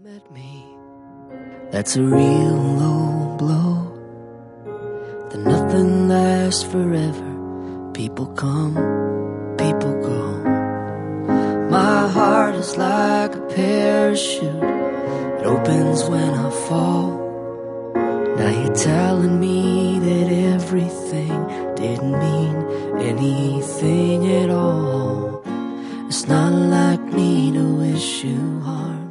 at me. That's a real low blow. That nothing lasts forever. People come, people go. My heart is like a parachute. It opens when I fall. Now you're telling me that everything didn't mean anything at all. It's not like me to wish you harm.